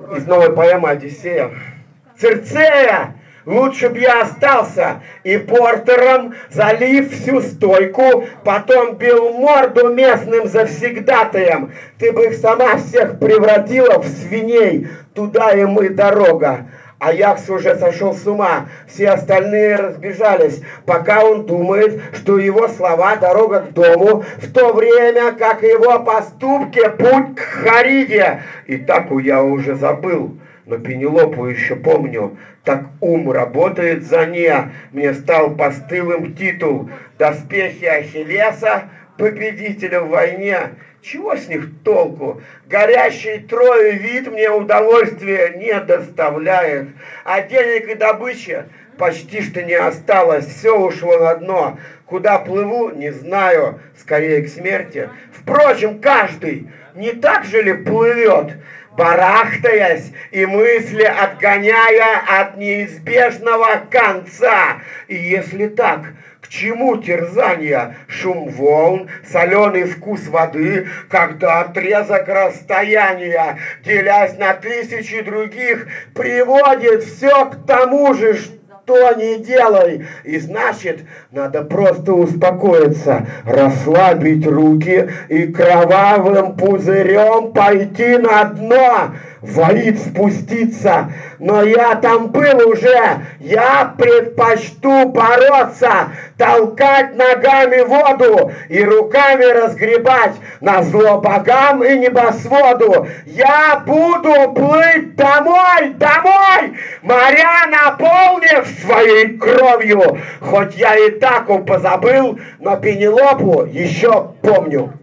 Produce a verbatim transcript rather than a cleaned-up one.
из новой поэмы «Одиссея». Цирцея! Лучше б я остался и портером, залив всю стойку, потом бил морду местным завсегдатаем. Ты бы их сама всех превратила в свиней, туда им и дорога. Аякс уже сошел с ума, все остальные разбежались, пока он думает, что его слова дорога к дому, в то время как его поступки путь к Хариде. И таку я уже забыл, но Пенелопу еще помню. Так ум работает за не, мне стал постылым титул. Доспехи Ахиллеса, победителя в войне. Чего с них толку? Горящий трое вид мне удовольствия не доставляет. А денег и добычи почти что не осталось. Все ушло на дно. Куда плыву, не знаю. Скорее к смерти. Впрочем, каждый не так же ли плывет? Барахтаясь и мысли отгоняя от неизбежного конца. И если так, к чему терзания? Шум волн, соленый вкус воды, когда отрезок расстояния, делясь на тысячи других, приводит все к тому же, что не делай. И значит, надо просто успокоиться, расслабить руки и кровавым пузырем пойти на дно, валить спуститься. Но я там был уже, я предпочту бороться, толкать ногами воду и руками разгребать назло богам и небосводу. Я буду плыть домой, домой, моря наполнив своей кровью. Хоть я и таку позабыл, но Пенелопу еще помню.